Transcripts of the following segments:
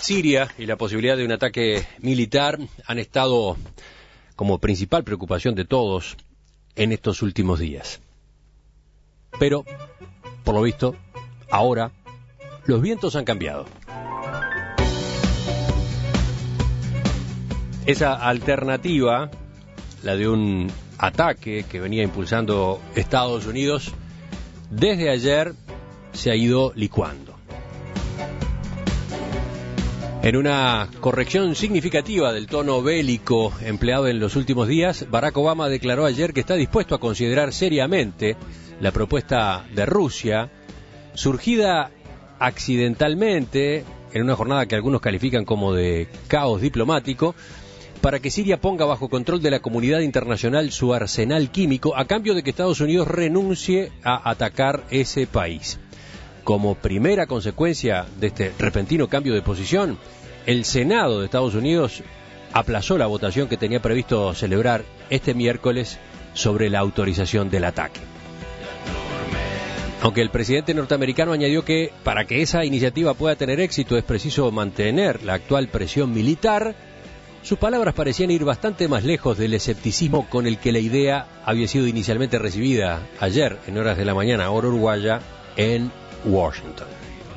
Siria y la posibilidad de un ataque militar han estado como principal preocupación de todos en estos últimos días. Pero, por lo visto, ahora los vientos han cambiado. Esa alternativa, la de un ataque que venía impulsando Estados Unidos, desde ayer se ha ido licuando. En una corrección significativa del tono bélico empleado en los últimos días, Barack Obama declaró ayer que está dispuesto a considerar seriamente la propuesta de Rusia, surgida accidentalmente en una jornada que algunos califican como de caos diplomático, para que Siria ponga bajo control de la comunidad internacional su arsenal químico a cambio de que Estados Unidos renuncie a atacar ese país. Como primera consecuencia de este repentino cambio de posición, el Senado de Estados Unidos aplazó la votación que tenía previsto celebrar este miércoles sobre la autorización del ataque. Aunque el presidente norteamericano añadió que para que esa iniciativa pueda tener éxito es preciso mantener la actual presión militar, sus palabras parecían ir bastante más lejos del escepticismo con el que la idea había sido inicialmente recibida ayer en horas de la mañana, hora uruguaya, en Washington.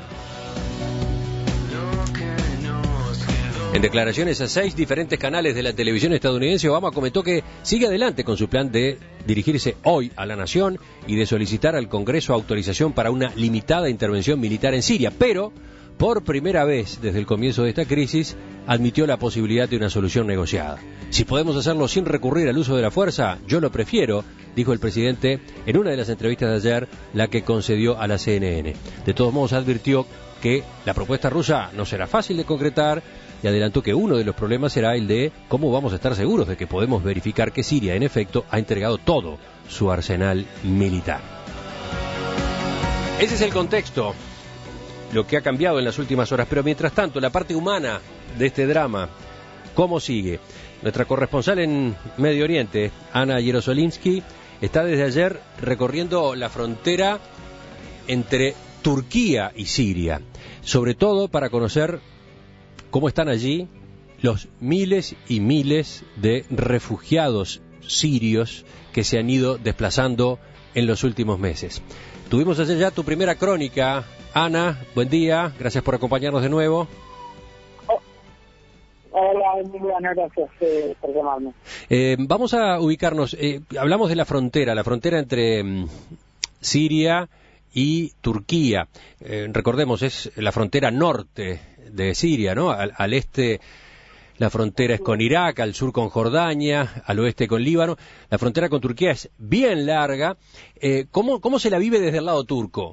En declaraciones a 6 diferentes canales de la televisión estadounidense, Obama comentó que sigue adelante con su plan de dirigirse hoy a la nación y de solicitar al Congreso autorización para una limitada intervención militar en Siria, pero por primera vez desde el comienzo de esta crisis admitió la posibilidad de una solución negociada. Si podemos hacerlo sin recurrir al uso de la fuerza, yo lo prefiero, dijo el presidente en una de las entrevistas de ayer, la que concedió a la CNN. De todos modos advirtió que la propuesta rusa no será fácil de concretar y adelantó que uno de los problemas será el de cómo vamos a estar seguros de que podemos verificar que Siria, en efecto, ha entregado todo su arsenal militar. Ese es el contexto, lo que ha cambiado en las últimas horas, pero mientras tanto, la parte humana de este drama, ¿cómo sigue? Nuestra corresponsal en Medio Oriente, Ana Yerosolinsky, está desde ayer recorriendo la frontera entre Turquía y Siria, sobre todo para conocer cómo están allí los miles y miles de refugiados sirios que se han ido desplazando en los últimos meses. Tuvimos ayer ya tu primera crónica, Ana, buen día, gracias por acompañarnos de nuevo. Hola, Emiliano, gracias por llamarme. Vamos a ubicarnos, hablamos de la frontera entre Siria y Turquía. Recordemos, es la frontera norte de Siria, ¿no? Al este la frontera es con Irak, al sur con Jordania, al oeste con Líbano. La frontera con Turquía es bien larga. ¿Cómo se la vive desde el lado turco?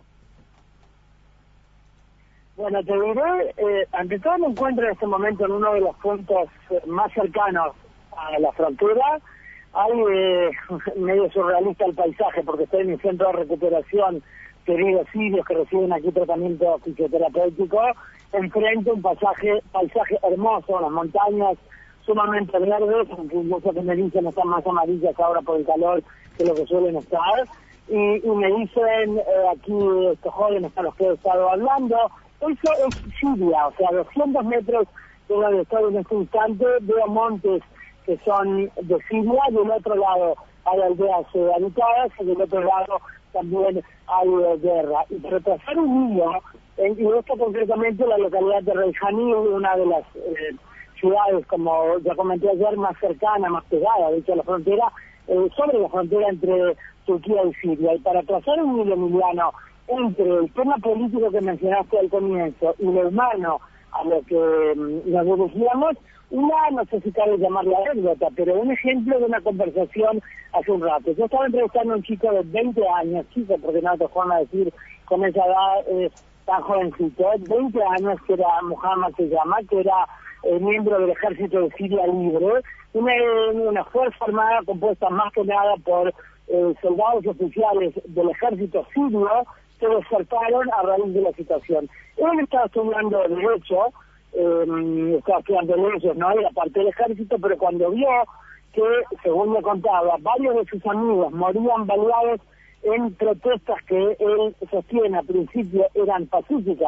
Bueno, te diré, ante todo me encuentro en este momento en uno de los puntos más cercanos a la frontera. Hay medio surrealista el paisaje porque estoy en mi centro de recuperación queridos sirios que reciben aquí tratamiento fisioterapéutico. Enfrente un paisaje hermoso, las montañas sumamente verdes, incluso que me dicen están más amarillas ahora por el calor que lo que suelen estar. Y me dicen aquí estos jóvenes a los que he estado hablando, eso es Siria, o sea, 200 metros de donde estoy en este instante, veo montes que son de Siria, del otro lado hay aldeas habitadas y del otro lado también hay guerra. Y para trazar un hilo, y esto concretamente la localidad de Reyhanli, una de las ciudades, como ya comenté ayer, más cercana, más pegada, de hecho, a la frontera, sobre la frontera entre Turquía y Siria. Y para trazar un hilo, Emiliano, entre el tema político que mencionaste al comienzo y lo humano a lo que nos dirigíamos, no sé si cabe llamarla anécdota, pero un ejemplo de una conversación hace un rato. Yo estaba entrevistando a un chico de 20 años, chico, porque no te forma de decir con esa edad tan jovencito, 20 años, que era Muhammad, se llama, que era miembro del ejército de Siria Libre, una fuerza armada compuesta más que nada por soldados oficiales del ejército sirio que desertaron a raíz de la situación. Él estaba estudiando derecho, estaba estudiando leyes, no era parte del ejército, pero cuando vio que, según me contaba, varios de sus amigos morían baleados en protestas que él sostiene a principio eran pacíficas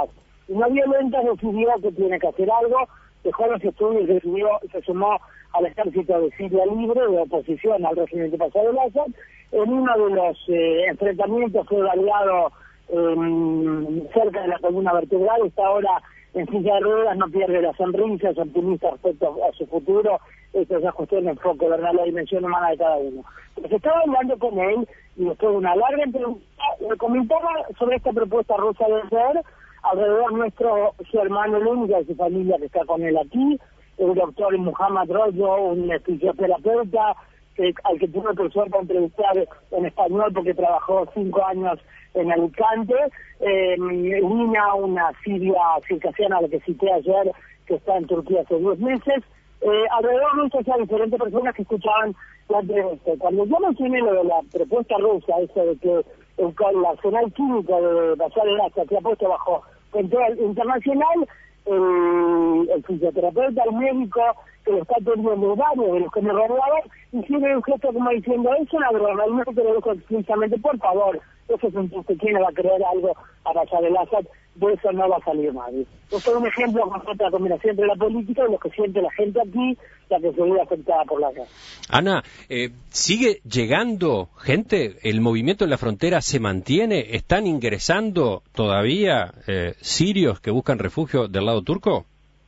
y no violenta, decidió que tiene que hacer algo, dejó los estudios y se sumó al ejército de Siria Libre, de oposición al régimen de Bashar al-Assad. En uno de los enfrentamientos fue baleado cerca de la columna vertebral, está ahora en silla de ruedas, no pierde la sonrisa, es optimista respecto a su futuro. Esto ya cuestión de enfoque, ¿verdad?, la dimensión humana de cada uno. Pues estaba hablando con él y después de una larga entrevista le comentaba sobre esta propuesta rusa de hacer. Alrededor nuestro, su hermano, el único de su familia que está con él aquí, el doctor Muhammad Royo, un fisioterapeuta al que tuve por suerte entrevistar en español porque trabajó 5 años en Alicante, Nina, una siria circasiana a la que cité ayer, que está en Turquía hace 10 meses, alrededor nuestro hay diferentes personas que escuchaban la entrevista. Cuando yo mencioné lo de la propuesta rusa, eso de que el arsenal químico de Bashar al-Assad se ha puesto bajo control internacional, el fisioterapeuta, el médico que lo está atendiendo, varios de los que me rodeaban, hicieron un gesto como diciendo, es una broma, y no te lo dijo explícitamente, por favor, eso es un chiste, ¿quién le va a creer algo a Bashar al-Assad? De eso no va a salir nadie. Esto es un ejemplo con otra combinación entre la política y lo que siente la gente aquí, la que se ve afectada por la guerra. Ana, ¿sigue llegando gente? ¿El movimiento en la frontera se mantiene? ¿Están ingresando todavía sirios que buscan refugio del lado turco?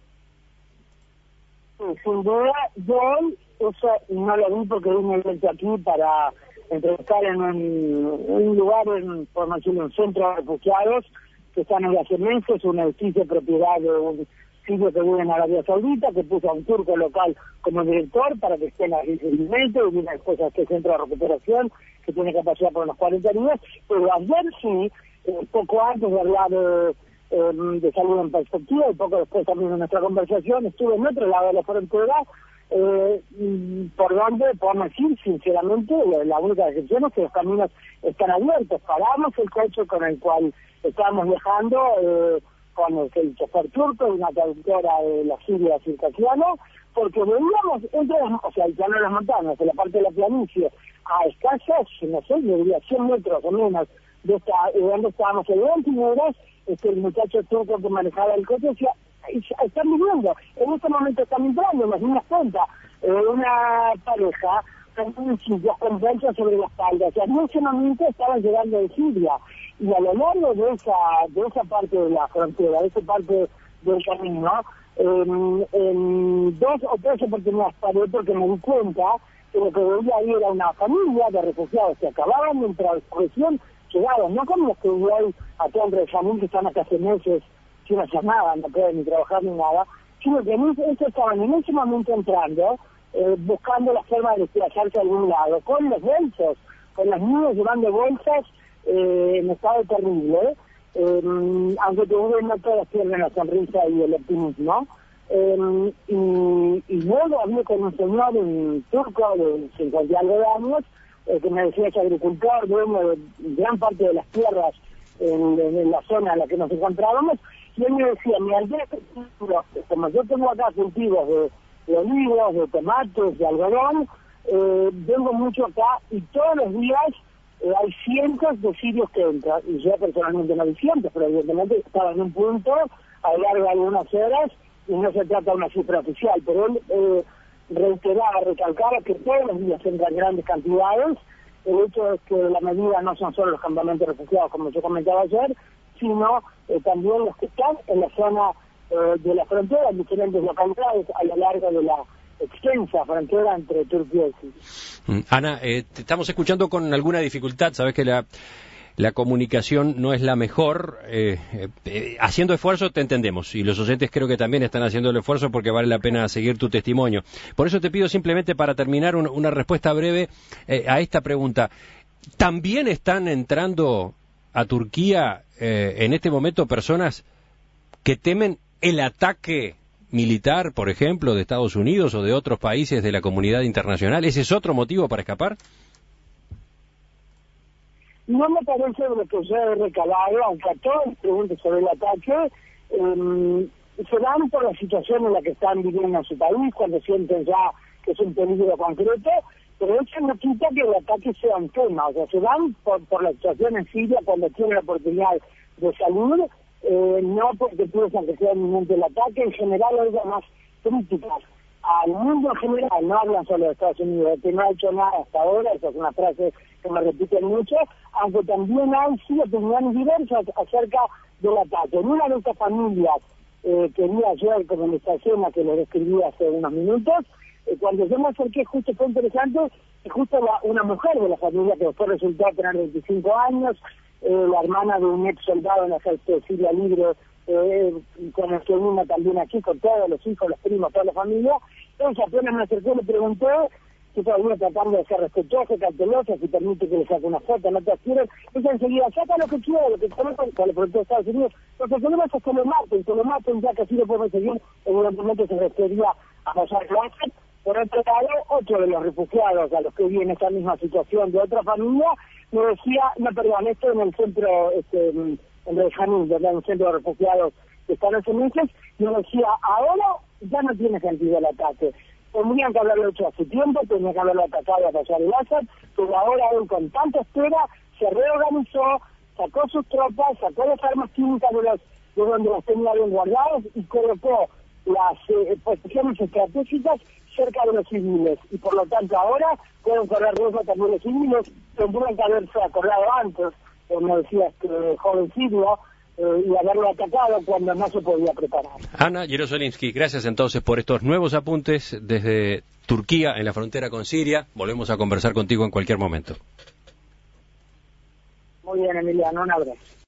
Sí, sin duda, yo eso no lo vi porque vine aquí para entrevistar en un lugar, por no decirlo, un centro de refugiados que están en las Yemenses, un edificio propiedad de un sirio que vive en Arabia Saudita, que puso a un turco local como director para que estén aquí civilmente, y viene después a este centro de recuperación que tiene capacidad por unos 40 días, pero ayer sí, poco antes de hablar de salud en perspectiva, y poco después también de nuestra conversación, estuve en otro lado de la frontera, por donde, podemos decir sinceramente, la única excepción es que los caminos están abiertos. Paramos el coche con el cual estábamos viajando, con el chofer turco y una traductora de la Siria circasiana, porque veíamos ya no las montañas, en la parte de la planicie, a escasos, no sé, yo diría 100 metros o menos de donde estábamos en 20 horas, el muchacho turco que manejaba el coche decía, están viviendo, en este momento están entrando, nos dimos cuenta, una pareja con planchas sobre la espalda, o sea, en ese momento estaban llegando de Siria, y a lo largo de esa parte de la frontera, de esa parte del camino, en 2 o 3 oportunidades paré porque me di cuenta que lo que veía ahí era una familia de refugiados que acababan de entrar en presión, llegados, no como los que hoy acá en Benjamín, que están acá hace meses sin hacer nada, no pueden ni trabajar ni nada, sino que ellos estaban en ese momento entrando, buscando la forma de desplazarse a algún lado, con los bolsos, con los niños llevando bolsas en estado terrible, aunque todavía no todos pierden la sonrisa y el optimismo. Y luego hablé con un señor, un turco de 50 y algo de años, que me decía que es agricultor, dueño de gran parte de las tierras en la zona en la que nos encontrábamos, y él me decía, como yo tengo acá cultivos de olivos, de tomates, de algodón, vengo mucho acá y todos los días hay cientos de sirios que entran, y yo personalmente no vi cientos, pero evidentemente estaba en un punto a lo largo de algunas horas, y no se trata de una cifra oficial, pero él recalcaba que todos los días entran grandes cantidades. El hecho es que la medida no son solo los campamentos refugiados, como yo comentaba ayer, sino también los que están en la zona de la frontera, en diferentes localidades a lo largo de la extensa frontera entre Turquía y Siria. Ana, te estamos escuchando con alguna dificultad, sabes que la comunicación no es la mejor, haciendo esfuerzo te entendemos, y los oyentes creo que también están haciendo el esfuerzo porque vale la pena seguir tu testimonio. Por eso te pido simplemente para terminar una respuesta breve a esta pregunta. ¿También están entrando a Turquía en este momento personas que temen el ataque militar, por ejemplo, de Estados Unidos o de otros países de la comunidad internacional? ¿Ese es otro motivo para escapar? No me parece lo que yo he recalado, aunque a todos les pregunto sobre el ataque, se dan por la situación en la que están viviendo en su país, cuando sienten ya que es un peligro concreto, pero eso no quita que el ataque sea un tema, o sea, se dan por la situación en Siria cuando tienen la oportunidad de salir, no porque piensan que sea inminente el ataque, en general hay más críticas al mundo en general, no hablan solo de Estados Unidos, que no ha hecho nada hasta ahora, esa es una frase que me repiten mucho, aunque también hay sí opiniones diversas acerca del ataque. En una de estas familias que vi ayer, como en esta escena que les describí hace unos minutos, cuando yo me acerqué, justo fue interesante, justo una mujer de la familia que después resultó tener 25 años, la hermana de un ex soldado en la ejército de Siria Libre, con el que vino también aquí, con todos los hijos, los primos, toda la familia. Entonces apenas me acerqué, le pregunté si todavía tratando de ser respetuoso, cauteloso, si permite que le saque una foto, no te quieren. Ella enseguida, saca lo que quiera, lo que conozco, le preguntó a Estados Unidos, lo que queremos es que lo maten, ya que así lo podemos seguir, evidentemente se refería a Bashar al-Assad. Por otro lado, otro de los refugiados a los que vi en esta misma situación de otra familia, me decía, no, perdón, esto en el centro, en el Janín, donde hay un centro de refugiados que están hace meses, me decía, ahora ya no tiene sentido el ataque. Tendrían que haberlo hecho hace tiempo, tendrían que haberlo atacado a Bashar al-Assad, pero ahora él con tanta espera se reorganizó, sacó sus tropas, sacó las armas químicas de donde las tenía bien guardadas y colocó las posiciones estratégicas cerca de los civiles, y por lo tanto ahora pueden correr riesgo también los civiles, tendrían que haberse acordado antes, como decía este joven sirio, y haberlo atacado cuando no se podía preparar. Ana Jerosolimsky, gracias entonces por estos nuevos apuntes desde Turquía, en la frontera con Siria. Volvemos a conversar contigo en cualquier momento. Muy bien, Emiliano, un abrazo.